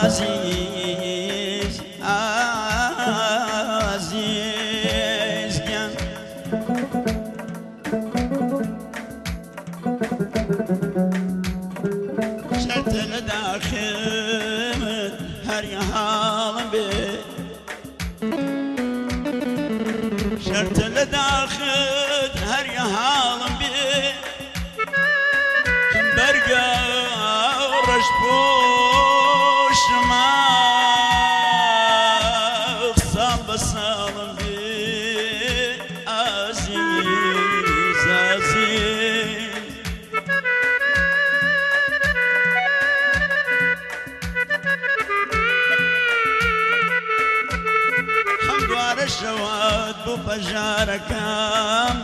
عزیز عزیز گم شرط لداخل هر حال بي شرط لداخل هر حال بي برقا ورش بوش ما صال بصال بي عزيز عزيز حمد وارشوات بو فجاركام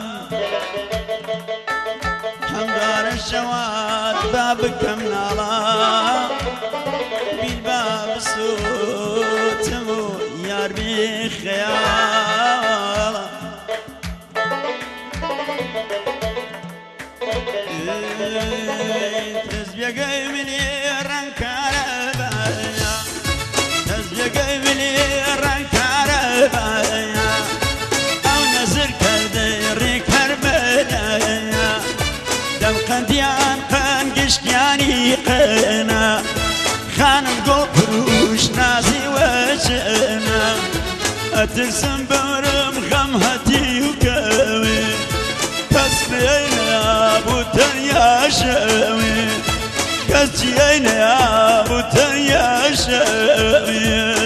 حمدار الشواد بابكم نالا بالباب صوتمو يار بخيالا تزبيقي مني رنكاربايا تزبيقي مني رنكاربايا او نزر كردري كربلايا دم قنديان قن قشتياني قنا خانم قبروش نازي وجهنا اترسم برم غم هتي وكوي كسبين يا ابو تنيا شوي كسبين يا ابو تنيا شوي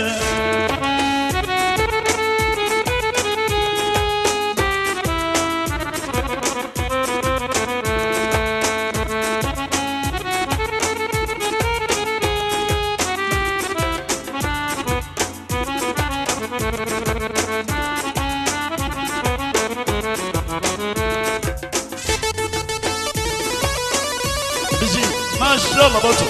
ما شاء الله بطل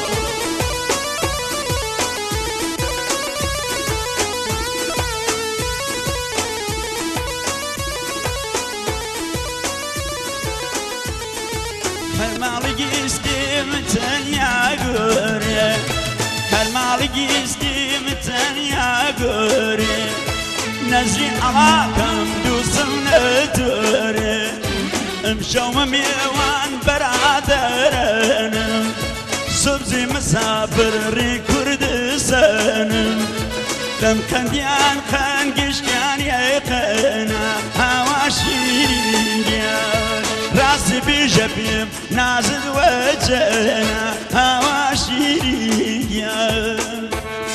هالمالك يستمتن يا قوري هالمالك يستمتن يا قوري نزري علاكم دوسنا دوري مشوم ميوان برادرنا سبزي مسافر ري كردستان دم كنديان خان قشتيان يقنا هوا شيرين راسي بجبيم نازل وجهنا هوا شيرين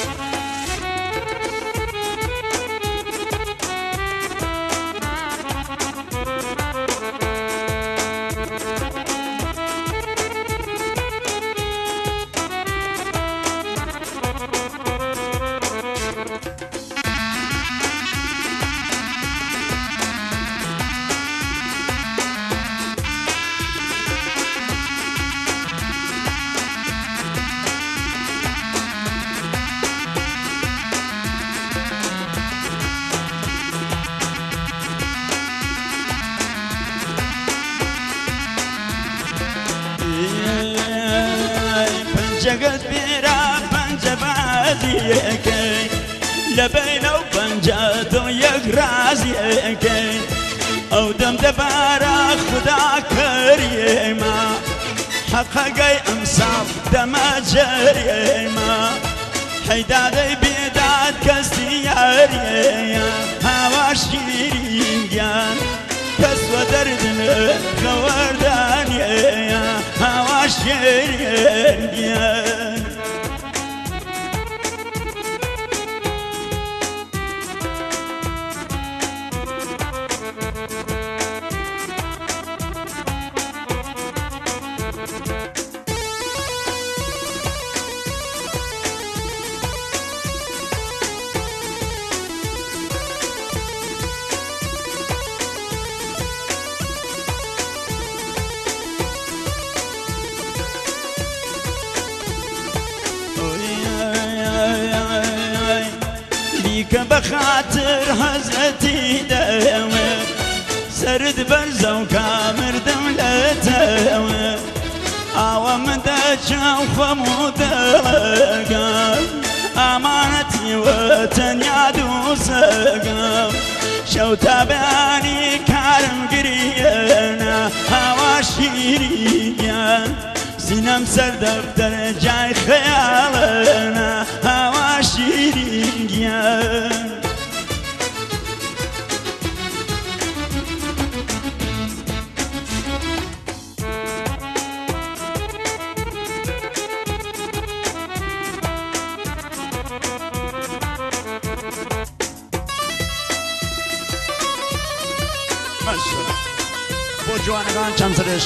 جگت بیرا پنجابادیه کی لبینو پنجاتو یک رازیه کی او دم دبارا خدا کریه ما حققی امساف دم جریه ما حیدادی بیداد کسی یاریه هوا شیرین گیان کس و دردن خوردانیه هوا شیرین گیان که بخاطر حزتي دوام سرد برزو كامر دولته عوام دجا وخمود قال ئامانەتی وەتەنیا دووسەگەم شەو تابانی کارم گریەنە هاوا شیرینیان سینەم سەر دەفتەرە جای خەیاڵەنە هاوا شیرینیان بۆ جوانەکان چەند سەرش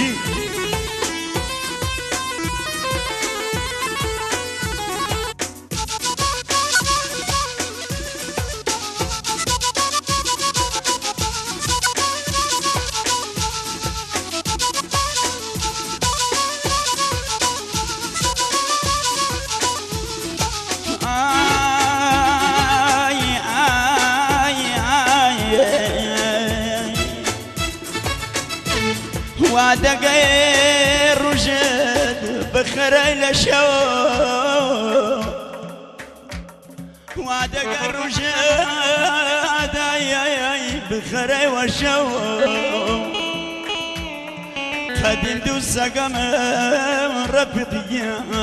وادەگەی ڕوژت بخەرەی لە شەو وادەگەی ڕوژت بخەرەی وە شەو قەدیم دوو سەگەم ڕەپقیان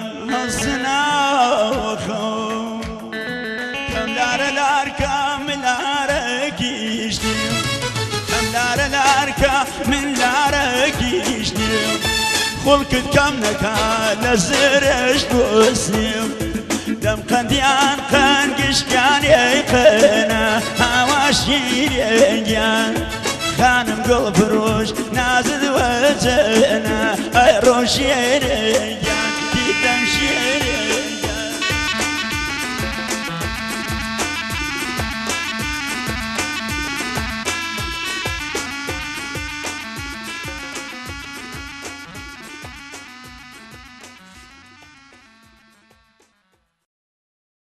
هەڵسناوەخە کەم لارە لارکە ملارە گیشتیم لارە لارکە من لارە گیشتیم خوڵکت کەم نەکا لە زرش بۆسیم دەم قەندیان قەنگشتیان قەنە هاوا شیرێنگیان خانم گوڵ فڕۆش نازت وەجەنە ئەی ڕۆژێرێنگیان دیتەم شێ